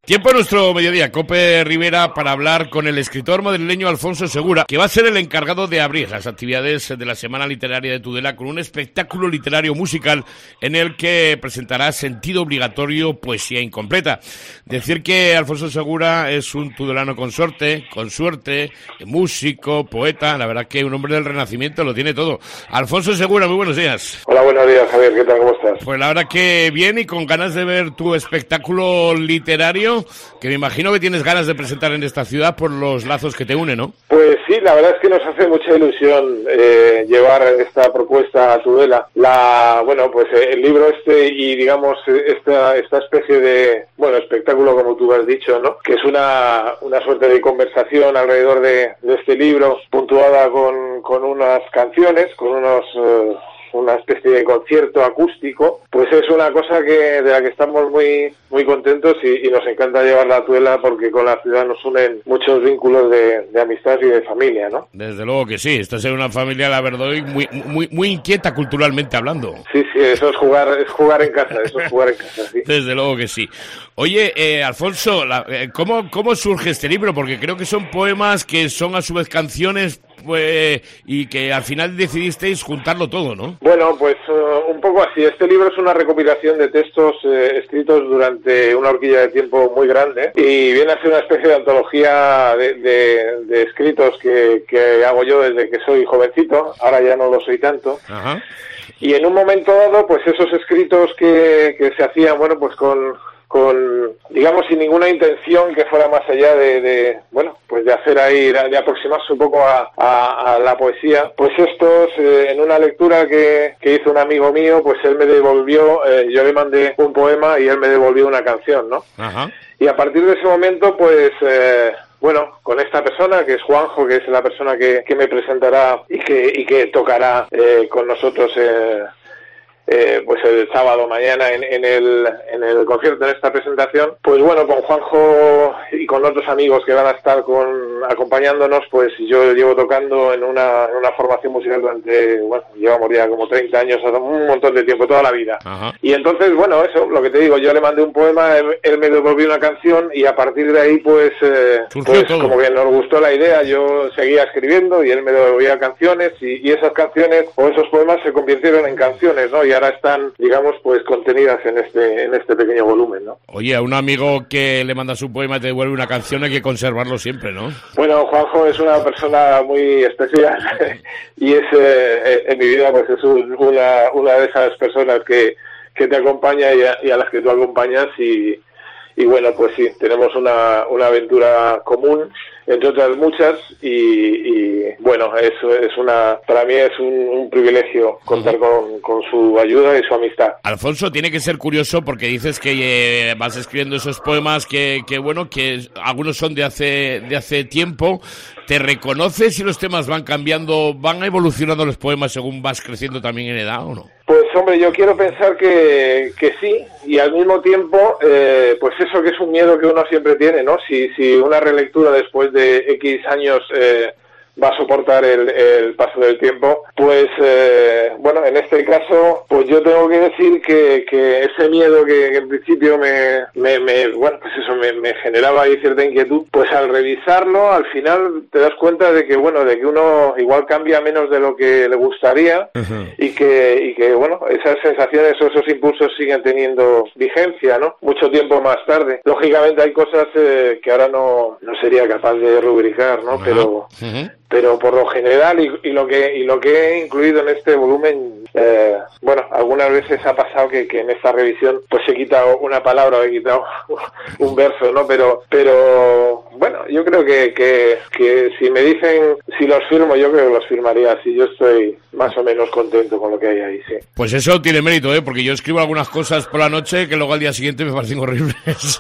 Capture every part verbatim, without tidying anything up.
Tiempo en nuestro mediodía, Cope Rivera, para hablar con el escritor madrileño Alfonso Segura, que va a ser el encargado de abrir las actividades de la Semana Literaria de Tudela con un espectáculo literario musical en el que presentará Sentido Obligatorio, poesía incompleta. Decir que Alfonso Segura es un tudelano con suerte, con suerte, músico, poeta, la verdad que un hombre del Renacimiento lo tiene todo. Alfonso Segura, muy buenos días. Hola, buenos días, Javier, ¿qué tal? ¿Cómo estás? Pues la verdad que bien y con ganas de ver tu espectáculo literario, que me imagino que tienes ganas de presentar en esta ciudad por los lazos que te unen, ¿no? Pues sí, la verdad es que nos hace mucha ilusión eh, llevar esta propuesta a Tudela. La, bueno, pues eh, el libro este y digamos esta esta especie de, bueno, espectáculo como tú has dicho, ¿no? Que es una una suerte de conversación alrededor de, de este libro, puntuada con, con unas canciones, con unos... Eh, una especie de concierto acústico, pues es una cosa que de la que estamos muy muy contentos y, y nos encanta llevarla a Tudela porque con la ciudad nos unen muchos vínculos de, de amistad y de familia, ¿no? Desde luego que sí, estás en una familia, la verdad, muy muy muy inquieta culturalmente hablando. Sí, sí, eso es jugar es jugar en casa, eso es jugar en casa, sí. Desde luego que sí. Oye, eh, Alfonso, la, eh, ¿cómo, ¿cómo surge este libro? Porque creo que son poemas que son a su vez canciones, pues, y que al final decidisteis juntarlo todo, ¿no? Bueno, pues uh, un poco así. Este libro es una recopilación de textos eh, escritos durante una horquilla de tiempo muy grande y viene a ser una especie de antología de, de, de escritos que, que hago yo desde que soy jovencito. Ahora ya no lo soy tanto. Ajá. Y en un momento dado, pues esos escritos que, que se hacían, bueno, pues con... con, digamos, sin ninguna intención que fuera más allá de, de bueno, pues de hacer ahí, de aproximarse un poco a, a, a la poesía, pues estos, eh, en una lectura que, que hizo un amigo mío, pues él me devolvió, eh, yo le mandé un poema y él me devolvió una canción, ¿no? Ajá. Y a partir de ese momento, pues... Eh, bueno, con esta persona que es Juanjo, que es la persona que, que me presentará y que, y que tocará eh, con nosotros eh, Eh, pues el sábado mañana en, en el en el concierto, en esta presentación, pues bueno, con Juanjo y con otros amigos que van a estar con acompañándonos, pues yo llevo tocando en una, en una formación musical durante, bueno, llevamos ya como treinta años, un montón de tiempo, toda la vida. Ajá. Y entonces, bueno, eso, lo que te digo, yo le mandé un poema, él, él me devolvió una canción y a partir de ahí, pues, eh, pues como que nos gustó la idea, yo seguía escribiendo y él me devolvía canciones y, y esas canciones o esos poemas se convirtieron en canciones, ¿no? Y ahora están, digamos, pues contenidas en este en este pequeño volumen, ¿no? Oye, a un amigo que le manda su poema y te devuelve una canción hay que conservarlo siempre, ¿no? Bueno, Juanjo es una persona muy especial y es eh, en mi vida pues es un, una una de esas personas que, que te acompaña y a, y a las que tú acompañas y y bueno, pues sí, tenemos una, una aventura común, entre otras muchas, y, y bueno, eso es una, para mí es un, un privilegio contar con, con su ayuda y su amistad. Alfonso, tiene que ser curioso porque dices que eh, vas escribiendo esos poemas que, que bueno, que algunos son de hace, de hace tiempo. ¿Te reconoces si los temas van cambiando, van evolucionando los poemas según vas creciendo también en edad o no? Pues hombre, yo quiero pensar que, que sí, y al mismo tiempo, eh, pues eso que es un miedo que uno siempre tiene, ¿no? Si, si una relectura después de X años eh, va a soportar el, el paso del tiempo, pues eh, bueno, en este caso, pues yo tengo que decir que, que ese miedo que, que en principio me, me, me bueno, pues eso me, me generaba ahí cierta inquietud, pues al revisarlo, al final te das cuenta de que bueno, de que uno igual cambia menos de lo que le gustaría. Uh-huh. y que y que bueno, esas sensaciones o esos impulsos siguen teniendo vigencia, ¿no? Mucho tiempo más tarde. Lógicamente hay cosas eh, que ahora no, no sería capaz de rubricar, ¿no? Uh-huh. Pero uh-huh. pero por lo general y, y lo que y lo que he incluido en este volumen, eh, bueno, algunas veces ha pasado que, que en esta revisión pues he quitado una palabra o he quitado un verso, ¿no? Pero pero bueno, yo creo que, que que si me dicen si los firmo, yo creo que los firmaría así. Yo estoy más o menos contento con lo que hay ahí, sí. Pues eso tiene mérito, ¿eh? Porque yo escribo algunas cosas por la noche que luego al día siguiente me parecen horribles.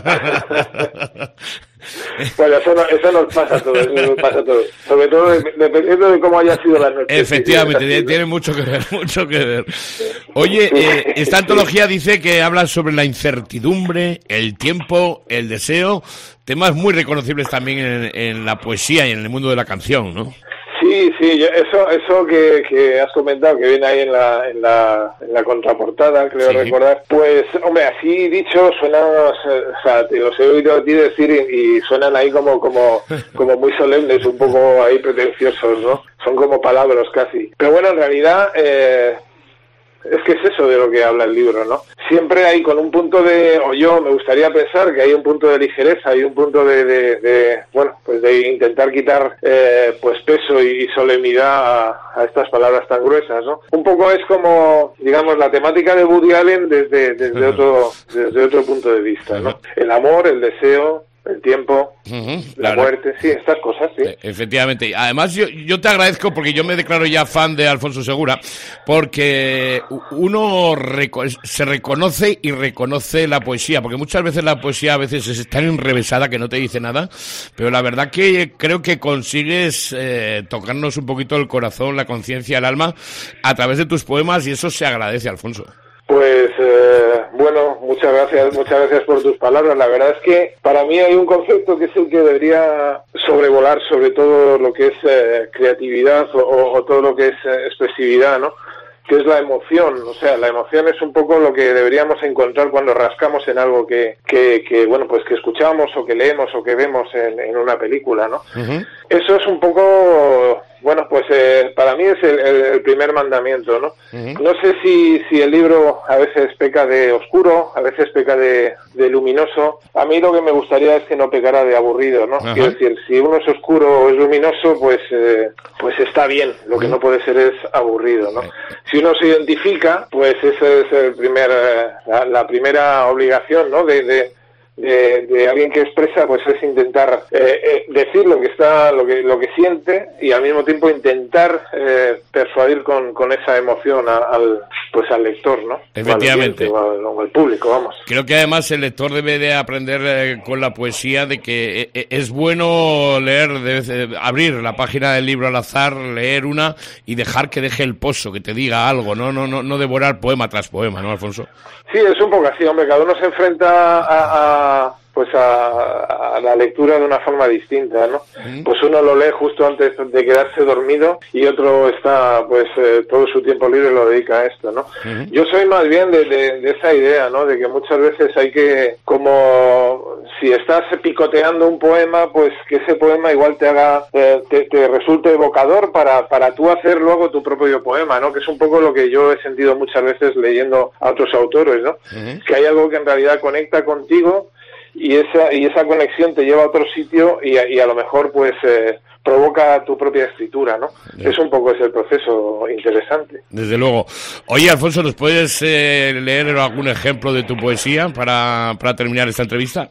Bueno, eso, no, eso nos pasa a todos, eso nos pasa a todos. Sobre todo de, dependiendo de cómo haya sido la noche. Efectivamente, tiene, tiene mucho que ver, mucho que ver. Oye, eh, esta antología dice que habla sobre la incertidumbre, el tiempo, el deseo, temas muy reconocibles también en, en la poesía y en el mundo de la canción, ¿no? Sí, Sí, sí, yo, eso eso que, que has comentado, que viene ahí en la en la, en la contraportada, creo sí. recordar, pues, hombre, así dicho, suenan, o sea, te los he oído a ti decir y, y suenan ahí como como como muy solemnes, un poco ahí pretenciosos, ¿no? Son como palabras casi. Pero bueno, en realidad... Eh, es que es eso de lo que habla el libro, ¿no? Siempre hay con un punto de, o yo me gustaría pensar que hay un punto de ligereza, hay un punto de, de, de bueno, pues de intentar quitar eh, pues peso y solemnidad a, a estas palabras tan gruesas, ¿no? Un poco es como, digamos, la temática de Woody Allen desde, desde otro, desde otro punto de vista, ¿no? El amor, el deseo, el tiempo, uh-huh, la claro. muerte, sí, estas cosas, sí. Efectivamente. Además, yo, yo te agradezco porque yo me declaro ya fan de Alfonso Segura, porque uno reco- se reconoce y reconoce la poesía, porque muchas veces la poesía a veces es tan enrevesada que no te dice nada, pero la verdad que creo que consigues eh, tocarnos un poquito el corazón, la conciencia, el alma, a través de tus poemas, y eso se agradece, Alfonso. Pues eh, bueno, muchas gracias, muchas gracias por tus palabras. La verdad es que para mí hay un concepto que es el que debería sobrevolar sobre todo lo que es eh, creatividad o, o todo lo que es eh, expresividad, ¿no? Que es la emoción. O sea, la emoción es un poco lo que deberíamos encontrar cuando rascamos en algo que, que, que bueno, pues que escuchamos o que leemos o que vemos en, en una película, ¿no? Uh-huh. Eso es un poco... Bueno, pues eh, para mí es el, el, el primer mandamiento, ¿no? Uh-huh. No sé si, si el libro a veces peca de oscuro, a veces peca de, de luminoso. A mí lo que me gustaría es que no pecara de aburrido, ¿no? Uh-huh. Quiero decir, si uno es oscuro o es luminoso, pues eh, pues está bien. Lo que uh-huh. no puede ser es aburrido, ¿no? Si uno se identifica, pues esa es el primer, eh, la, la primera obligación, ¿no? De... de De, de alguien que expresa, pues es intentar eh, eh, decir lo que está, lo que lo que siente y al mismo tiempo intentar eh, persuadir con, con esa emoción a, al pues al lector, ¿no? Efectivamente. O al, o al público, vamos. Creo que además el lector debe de aprender eh, con la poesía de que eh, es bueno leer, de, abrir la página del libro al azar, leer una y dejar que deje el pozo, que te diga algo, no no no no devorar poema tras poema, ¿no, Alfonso? Sí, es un poco así, hombre, cada uno se enfrenta a, a pues a, a la lectura de una forma distinta, ¿no? Uh-huh. Pues uno lo lee justo antes de quedarse dormido y otro está, pues, eh, todo su tiempo libre lo dedica a esto, ¿no? Uh-huh. Yo soy más bien de, de, de esa idea, ¿no? De que muchas veces hay que, como, si estás picoteando un poema, pues que ese poema igual te haga, eh, te, te resulte evocador para, para tú hacer luego tu propio poema, ¿no? Que es un poco lo que yo he sentido muchas veces leyendo a otros autores, ¿no? Uh-huh. Que hay algo que en realidad conecta contigo y esa y esa conexión te lleva a otro sitio y a, y a lo mejor pues eh, provoca tu propia escritura, ¿no? Yeah. Es un poco ese proceso interesante. Desde luego. Oye, Alfonso, ¿nos puedes eh, leer algún ejemplo de tu poesía para, para terminar esta entrevista?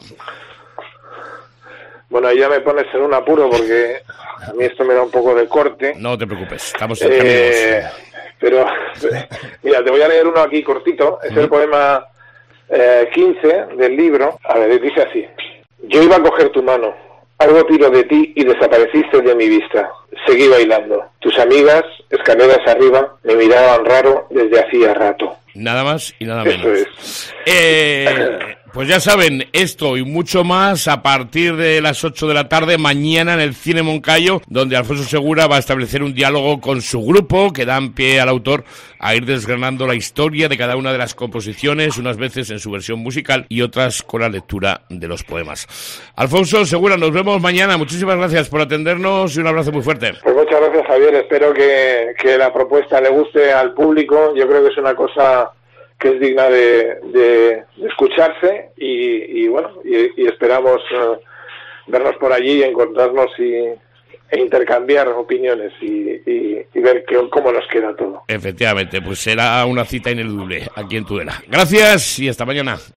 Bueno, ahí ya me pones en un apuro porque a mí esto me da un poco de corte. No te preocupes, estamos en eh, Pero, mira, te voy a leer uno aquí cortito. Es uh-huh. el poema... Eh, quince del libro. A ver, dice así: yo iba a coger tu mano, algo tiro de ti y desapareciste de mi vista. Seguí bailando. Tus amigas, escaleras arriba, me miraban raro desde hacía rato. Nada más y nada menos. Eso es. Eh, pues ya saben, esto y mucho más a partir de las ocho de la tarde mañana en el Cine Moncayo, donde Alfonso Segura va a establecer un diálogo con su grupo que dan pie al autor a ir desgranando la historia de cada una de las composiciones, unas veces en su versión musical y otras con la lectura de los poemas. Alfonso Segura, nos vemos mañana. Muchísimas gracias por atendernos y un abrazo muy fuerte. Pues muchas gracias, Javier. Espero que, que la propuesta le guste al público. Yo creo que es una cosa que es digna de, de, de escucharse y, y bueno, y, y esperamos uh, vernos por allí, encontrarnos y, e intercambiar opiniones y, y, y ver que, cómo nos queda todo. Efectivamente, pues será una cita ineludible aquí en Tudela. Gracias y hasta mañana.